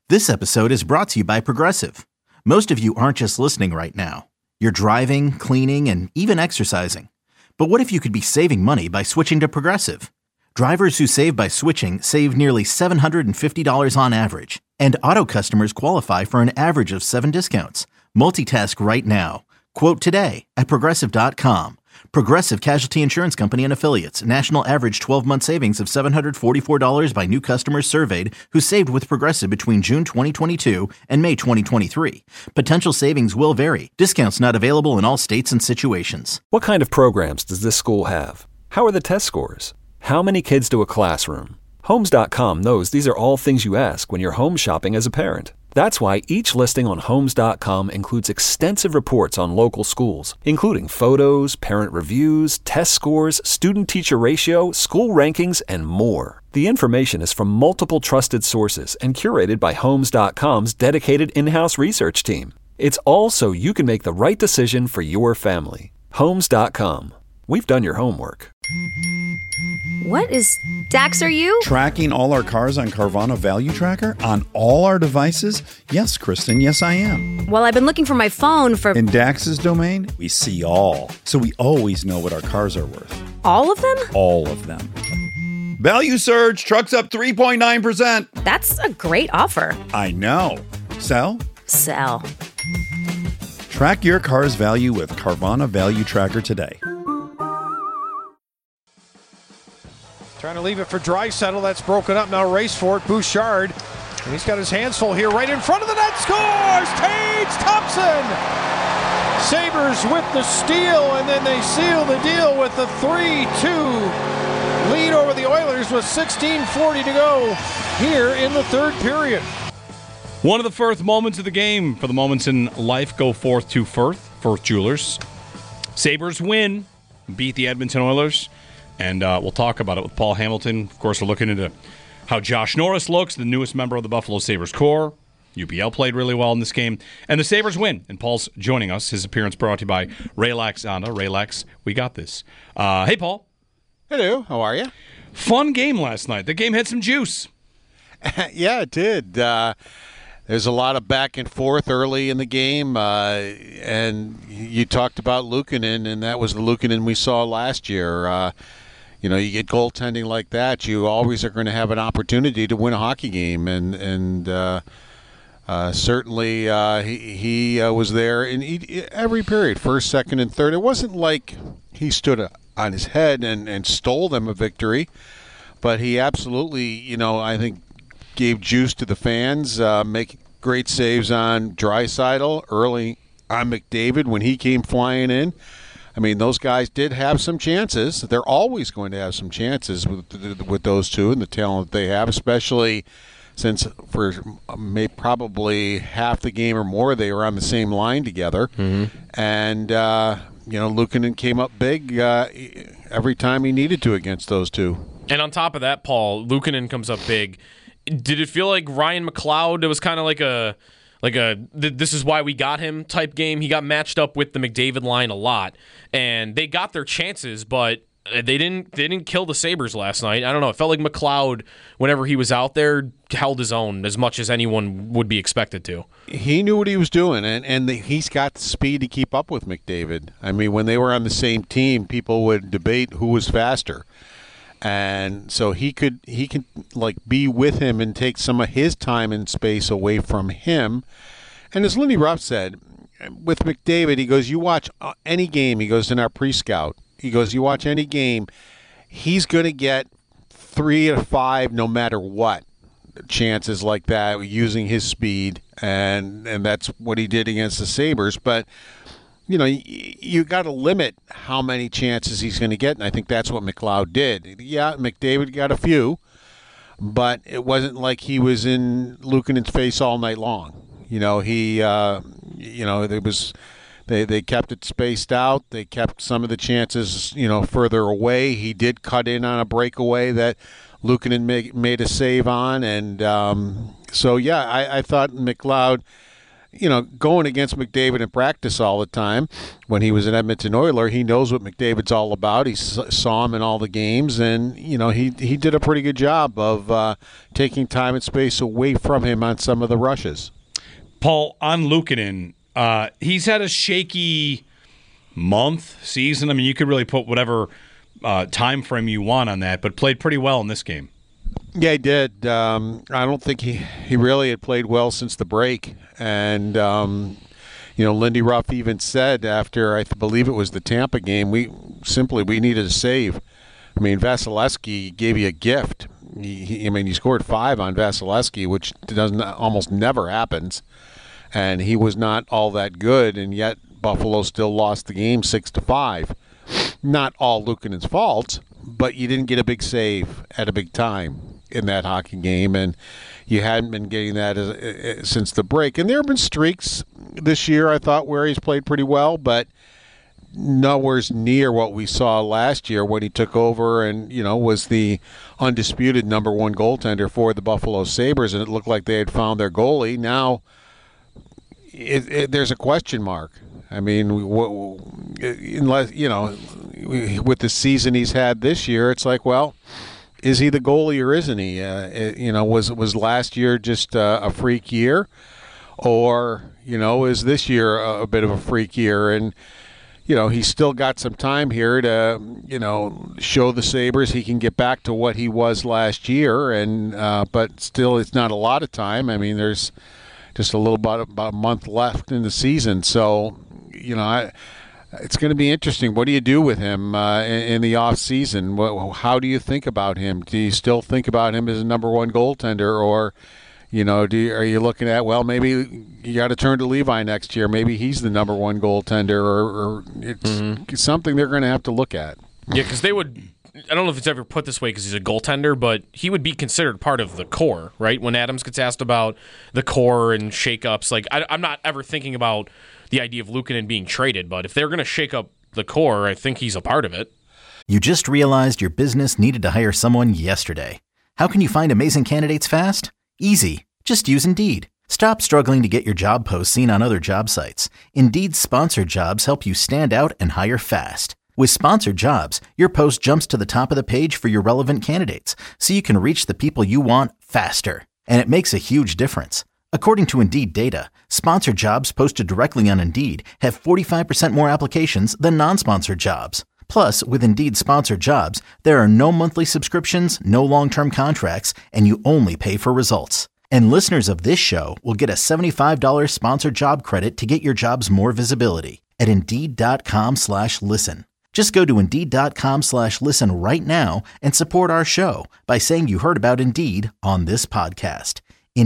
This episode is brought to you by Progressive. Most of you aren't just listening right now. You're driving, cleaning, and even exercising. But what if you could be saving money by switching to Progressive? Drivers who save by switching save nearly $750 on average. And auto customers qualify for an average of 7 discounts. Multitask right now. Quote today at Progressive.com. Progressive Casualty Insurance Company and Affiliates. National average 12-month savings of $744 by new customers surveyed who saved with Progressive between June 2022 and May 2023. Potential savings will vary. Discounts not available in all states and situations. What kind of programs does this school have? How are the test scores? How many kids do a classroom? Homes.com knows these are all things you ask when you're home shopping as a parent. That's why each listing on Homes.com includes extensive reports on local schools, including photos, parent reviews, test scores, student-teacher ratio, school rankings, and more. The information is from multiple trusted sources and curated by Homes.com's dedicated in-house research team. It's all so you can make the right decision for your family. Homes.com. We've done your homework. What is... Dax, are you? Tracking all our cars on Carvana Value Tracker on all our devices? Yes, Kristen, yes I am. Well, I've been looking for my phone for... In Dax's domain, we see all. So we always know what our cars are worth. All of them? All of them. Value surge, trucks up 3.9%. That's a great offer. I know. Sell? Sell. Track your car's value with Carvana Value Tracker today. Trying to leave it for Draisaitl. That's broken up. Now race for it. Bouchard. And he's got his hands full here. Right in front of the net. Scores! Tage Thompson! Sabres with the steal. And then they seal the deal with the 3-2 lead over the Oilers with 16:40 to go here in the third period. One of the first moments of the game for the moments in life go forth to Firth Jewelers. Sabres win. Beat the Edmonton Oilers. And we'll talk about it with Paul Hamilton. Of course, we're looking into how Josh Norris looks, the newest member of the Buffalo Sabres core. UPL played really well in this game. And the Sabres win. And Paul's joining us. His appearance brought to you by Raylax Honda. Raylax, we got this. Hey, Paul. Hello. How are you? Fun game last night. The game had some juice. Yeah, it did. There's a lot of back and forth early in the game. And you talked about Luukkonen, and that was the Luukkonen we saw last year. You get goaltending like that, you always are going to have an opportunity to win a hockey game, and certainly he was there in every period, first, second, and third. It wasn't like he stood on his head and stole them a victory, but he absolutely, I think, gave juice to the fans, making great saves on Draisaitl, early on McDavid when he came flying in. I mean, those guys did have some chances. They're always going to have some chances with those two and the talent that they have, especially since for probably half the game or more they were on the same line together. Mm-hmm. And, Luukkonen came up big every time he needed to against those two. And on top of that, Paul, Luukkonen comes up big. Did it feel like Ryan McLeod? It was kind of like a this is why we got him type game. He got matched up with the McDavid line a lot, and they got their chances, but they didn't kill the Sabres last night. I don't know. It felt like McLeod, whenever he was out there, held his own as much as anyone would be expected to. He knew what he was doing, and he's got the speed to keep up with McDavid. I mean, when they were on the same team, people would debate who was faster. And so he can be with him and take some of his time and space away from him. And as Lindy Ruff said, with McDavid, he goes, you watch any game, he goes, in our pre-scout, he goes, you watch any game, he's going to get 3 to 5 no matter what, chances like that using his speed. And that's what he did against the Sabres. But you got to limit how many chances he's going to get, and I think that's what McLeod did. Yeah, McDavid got a few, but it wasn't like he was in Luukkonen's face all night long. They kept it spaced out. They kept some of the chances, further away. He did cut in on a breakaway that Luukkonen made a save on, and I thought McLeod going against McDavid in practice all the time when he was an Edmonton Oiler, he knows what McDavid's all about. He saw him in all the games, and, he did a pretty good job of taking time and space away from him on some of the rushes. Paul, on Luukkonen, he's had a shaky season. I mean, you could really put whatever time frame you want on that, but played pretty well in this game. Yeah, he did. I don't think he really had played well since the break. And, Lindy Ruff even said after, I believe it was the Tampa game, we needed a save. I mean, Vasilevsky gave you a gift. He scored 5 on Vasilevsky, which almost never happens. And he was not all that good, and yet Buffalo still lost the game 6-5. Not all Luukkonen's fault, but you didn't get a big save at a big time in that hockey game, and you hadn't been getting that since the break. And there have been streaks this year, I thought, where he's played pretty well, but nowhere near what we saw last year when he took over and, was the undisputed number 1 goaltender for the Buffalo Sabres, and it looked like they had found their goalie. Now there's a question mark. I mean, unless, with the season he's had this year, it's like, well, is he the goalie or isn't he? Was last year just a freak year? Or, is this year a bit of a freak year? And, he's still got some time here to, show the Sabres he can get back to what he was last year. And but still, it's not a lot of time. I mean, there's just about a month left in the season. So, it's going to be interesting. What do you do with him in the off season? How do you think about him? Do you still think about him as a number 1 goaltender, or are you looking at, well, maybe you got to turn to Levi next year? Maybe he's the number 1 goaltender, or it's something they're going to have to look at. Yeah, because they would. I don't know if it's ever put this way because he's a goaltender, but he would be considered part of the core, right? When Adams gets asked about the core and shakeups, like I'm not ever thinking about the idea of Luukkonen being traded, but if they're going to shake up the core, I think he's a part of it. You just realized your business needed to hire someone yesterday. How can you find amazing candidates fast? Easy. Just use Indeed. Stop struggling to get your job posts seen on other job sites. Indeed's sponsored jobs help you stand out and hire fast. With sponsored jobs, your post jumps to the top of the page for your relevant candidates, so you can reach the people you want faster. And it makes a huge difference. According to Indeed data, sponsored jobs posted directly on Indeed have 45% more applications than non-sponsored jobs. Plus, with Indeed sponsored jobs, there are no monthly subscriptions, no long-term contracts, and you only pay for results. And listeners of this show will get a $75 sponsored job credit to get your jobs more visibility at Indeed.com/listen. Just go to Indeed.com/listen right now and support our show by saying you heard about Indeed on this podcast.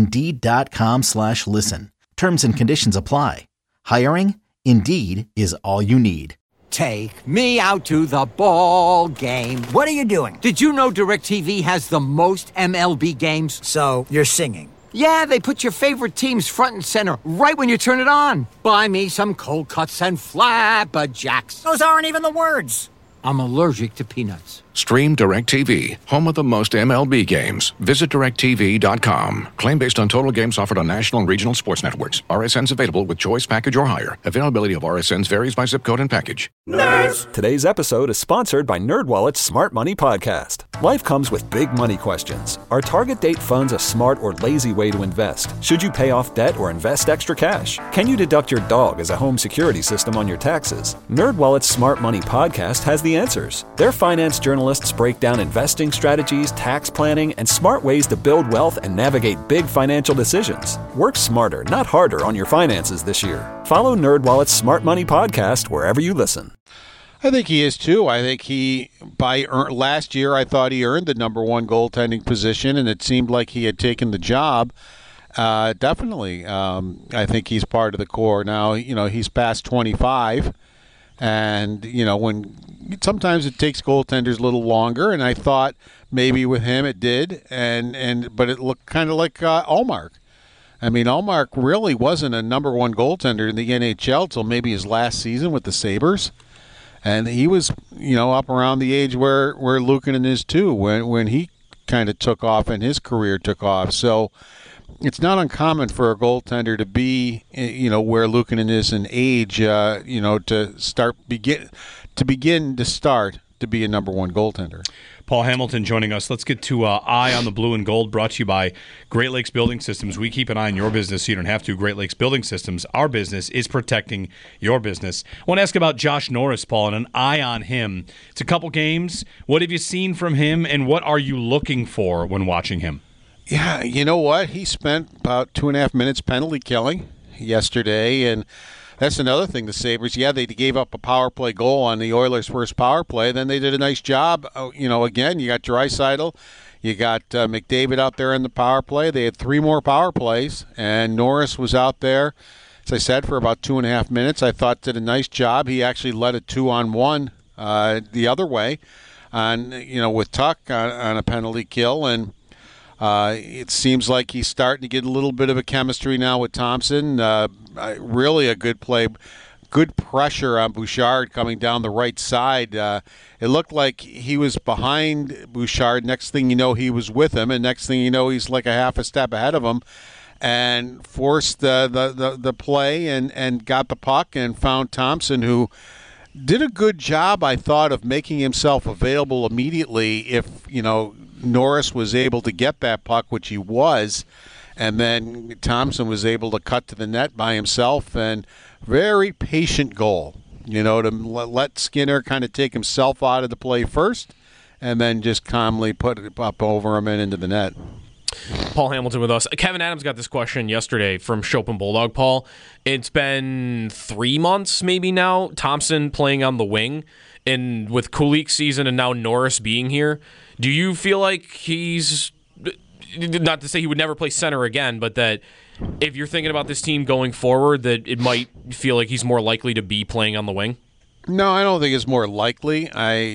Indeed.com/listen. Terms and conditions apply. Hiring? Indeed is all you need. Take me out to the ball game. What are you doing? Did you know DirecTV has the most MLB games? So, you're singing. Yeah, they put your favorite teams front and center right when you turn it on. Buy me some cold cuts and flapjacks. Those aren't even the words. I'm allergic to peanuts. Stream DirecTV, home of the most MLB games. Visit DirecTV.com. Claim based on total games offered on national and regional sports networks. RSNs available with choice package or higher. Availability of RSNs varies by zip code and package. Nerds! Today's episode is sponsored by NerdWallet's Smart Money Podcast. Life comes with big money questions. Are target date funds a smart or lazy way to invest? Should you pay off debt or invest extra cash? Can you deduct your dog as a home security system on your taxes? NerdWallet's Smart Money Podcast has the answers. Their finance journalists break down investing strategies, tax planning, and smart ways to build wealth and navigate big financial decisions. Work smarter, not harder on your finances this year. Follow NerdWallet's Smart Money Podcast wherever you listen. I think he is too. I think last year I thought he earned the number 1 goaltending position, and it seemed like he had taken the job. Definitely. I think he's part of the core. Now, he's past 25. And, when sometimes it takes goaltenders a little longer, and I thought maybe with him it did, but it looked kind of like Ullmark. I mean, Ullmark really wasn't a number 1 goaltender in the NHL till maybe his last season with the Sabres. And he was, up around the age where Luukkonen is too, when he kind of took off and his career took off. So it's not uncommon for a goaltender to be, where Luukkonen is in age, to be a number one goaltender. Paul Hamilton joining us. Let's get to Eye on the Blue and Gold, brought to you by Great Lakes Building Systems. We keep an eye on your business so you don't have to. Great Lakes Building Systems, our business is protecting your business. I want to ask about Josh Norris, Paul, and an eye on him. It's a couple games. What have you seen from him, and what are you looking for when watching him? Yeah, you know what? He spent about 2.5 minutes penalty killing yesterday, and that's another thing, the Sabres. Yeah, they gave up a power play goal on the Oilers' first power play. Then they did a nice job. Again, you got Draisaitl, you got McDavid out there in the power play. They had 3 more power plays, and Norris was out there, as I said, for about 2.5 minutes. I thought did a nice job. He actually led a 2-on-1 the other way, with Tuck on a penalty kill, and it seems like he's starting to get a little bit of a chemistry now with Thompson. Really a good play, good pressure on Bouchard coming down the right side. It looked like he was behind Bouchard. Next thing you know, he was with him, and next thing you know, he's like a half a step ahead of him, and forced the play and got the puck and found Thompson, who did a good job, I thought, of making himself available immediately if, Norris was able to get that puck, which he was, and then Thompson was able to cut to the net by himself, and very patient goal, to let Skinner kind of take himself out of the play first and then just calmly put it up over him and into the net. Paul Hamilton with us. Kevin Adams got this question yesterday from Chopin Bulldog, Paul. It's been 3 months maybe now, Thompson playing on the wing, and with Kulik's season and now Norris being here, do you feel like he's, not to say he would never play center again, but that if you're thinking about this team going forward, that it might feel like he's more likely to be playing on the wing? No, I don't think it's more likely. I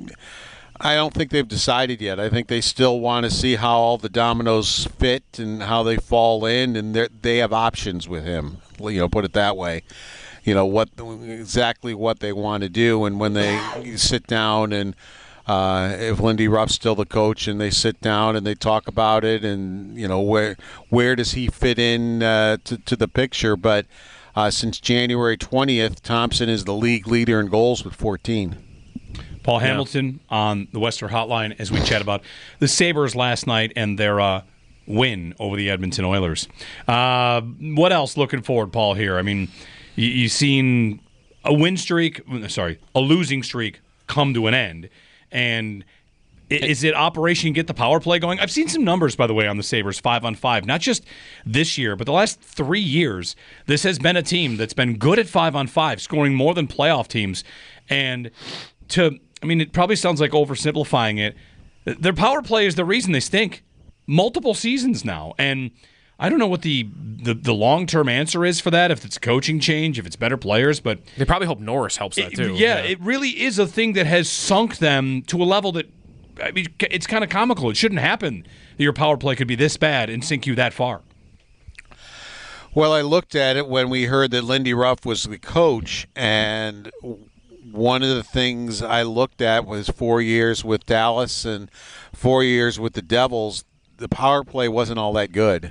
don't think they've decided yet. I think they still want to see how all the dominoes fit and how they fall in, and they have options with him. Put it that way. Exactly what they want to do, and when they sit down and if Lindy Ruff's still the coach and they sit down and they talk about it, and where does he fit in to the picture? But since January 20th, Thompson is the league leader in goals with 14. Paul Hamilton on the Western Hotline as we chat about the Sabres last night and their win over the Edmonton Oilers. What else looking forward, Paul, here? I mean, you've seen a losing streak come to an end. And is it Operation Get the Power Play going? I've seen some numbers, by the way, on the Sabres 5-on-5, not just this year, but the last 3 years. This has been a team that's been good at 5-on-5, scoring more than playoff teams. And it probably sounds like oversimplifying it. Their power play is the reason they stink. Multiple seasons now. And I don't know what the long-term answer is for that, if it's a coaching change, if it's better players, but they probably hope Norris helps that too. Yeah, it really is a thing that has sunk them to a level that, it's kind of comical. It shouldn't happen that your power play could be this bad and sink you that far. Well, I looked at it when we heard that Lindy Ruff was the coach, and one of the things I looked at was 4 years with Dallas and 4 years with the Devils. The power play wasn't all that good.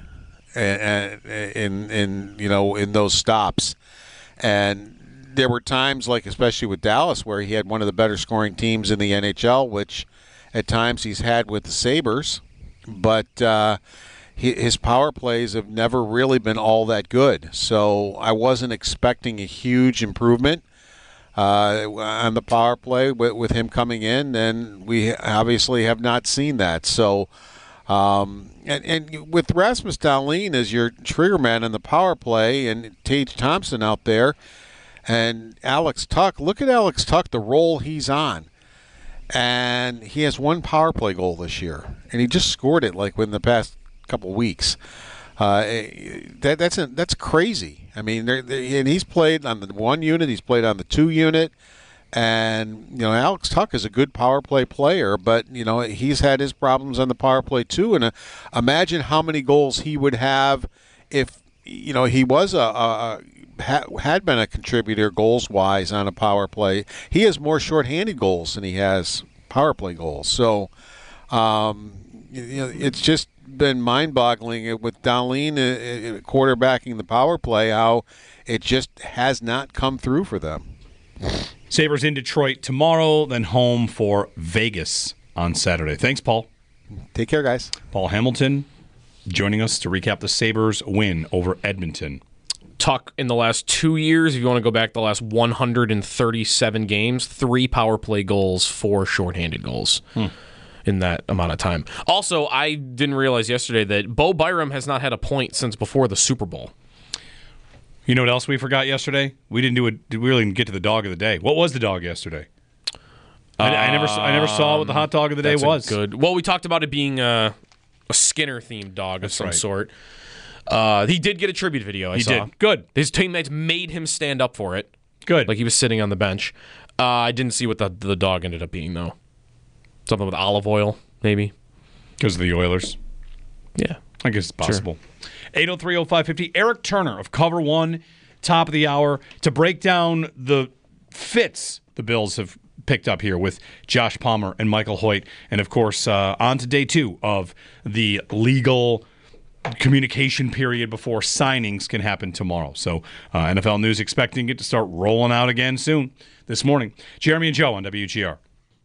In those stops, and there were times, like especially with Dallas, where he had one of the better scoring teams in the NHL, which at times he's had with the Sabres, but his power plays have never really been all that good. So I wasn't expecting a huge improvement on the power play with him coming in, and we obviously have not seen that. So. And with Rasmus Dahlin as your trigger man in the power play, and Tage Thompson out there, and Alex Tuch, look at Alex Tuch, the role he's on. And he has 1 power play goal this year, and he just scored it like within the past couple of weeks. That's crazy. I mean, and he's played on the 1 unit, he's played on the 2 unit. And, Alex Tuch is a good power play player, but, he's had his problems on the power play too. And imagine how many goals he would have if, he was had been a contributor goals-wise on a power play. He has more shorthanded goals than he has power play goals. So, it's just been mind-boggling with Dahlin quarterbacking the power play, how it just has not come through for them. Sabres in Detroit tomorrow, then home for Vegas on Saturday. Thanks, Paul. Take care, guys. Paul Hamilton joining us to recap the Sabres win over Edmonton. Tuck, in the last 2 years, if you want to go back the last 137 games, 3 power play goals, 4 shorthanded goals in that amount of time. Also, I didn't realize yesterday that Bo Byram has not had a point since before the Super Bowl. You know what else we forgot yesterday? We didn't do it. We really didn't get to the dog of the day. What was the dog yesterday? I never saw what the hot dog of the day was. Good. Well, we talked about it being a Skinner-themed dog of some sort. He did get a tribute video, I saw. Did. Good. His teammates made him stand up for it. Good. Like he was sitting on the bench. I didn't see what the dog ended up being, though. Something with olive oil, maybe. Because of the Oilers? Yeah. I guess it's possible. Sure. 803-0550. Eric Turner of Cover One, top of the hour, to break down the fits the Bills have picked up here with Josh Palmer and Michael Hoyt. And, of course, on to day 2 of the legal communication period before signings can happen tomorrow. So NFL news expecting it to start rolling out again soon this morning. Jeremy and Joe on WGR.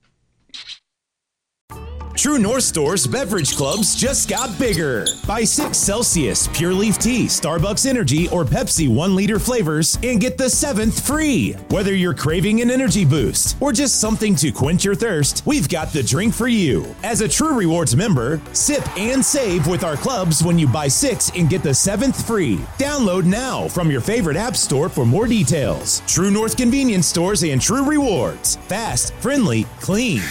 True North Store's beverage clubs just got bigger. Buy 6 Celsius, Pure Leaf Tea, Starbucks Energy, or Pepsi 1-liter flavors and get the 7th free. Whether you're craving an energy boost or just something to quench your thirst, we've got the drink for you. As a True Rewards member, sip and save with our clubs when you buy 6 and get the 7th free. Download now from your favorite app store for more details. True North Convenience Stores and True Rewards. Fast, friendly, clean.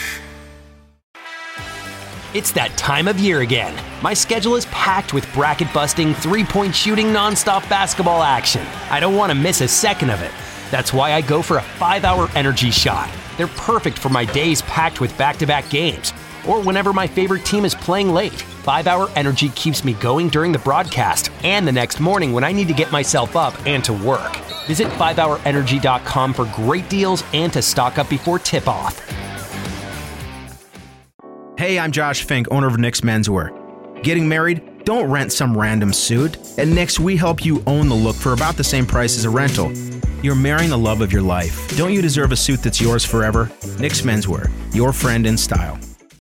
It's that time of year again. My schedule is packed with bracket-busting, three-point shooting, nonstop basketball action. I don't want to miss a second of it. That's why I go for a 5-hour energy shot. They're perfect for my days packed with back-to-back games, or whenever my favorite team is playing late. 5-hour energy keeps me going during the broadcast and the next morning when I need to get myself up and to work. Visit 5hourenergy.com for great deals and to stock up before tip-off. Hey, I'm Josh Fink, owner of Nick's Menswear. Getting married? Don't rent some random suit. At Nick's, we help you own the look for about the same price as a rental. You're marrying the love of your life. Don't you deserve a suit that's yours forever? Nick's Menswear, your friend in style.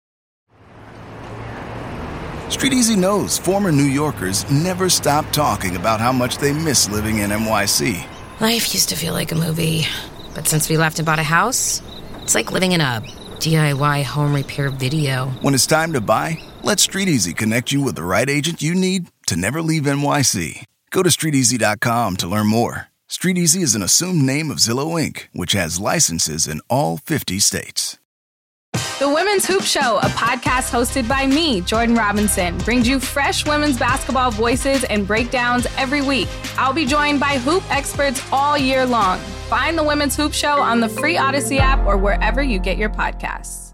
Street Easy knows former New Yorkers never stop talking about how much they miss living in NYC. Life used to feel like a movie, but since we left and bought a house, it's like living in a DIY home repair video. When it's time to buy, let Street Easy connect you with the right agent you need to never leave NYC. Go to StreetEasy.com to learn more. Street Easy is an assumed name of Zillow Inc., which has licenses in all 50 states. The Women's Hoop Show, a podcast hosted by me, Jordan Robinson, brings you fresh women's basketball voices and breakdowns every week. I'll be joined by hoop experts all year long. Find the Women's Hoop Show on the free Odyssey app or wherever you get your podcasts.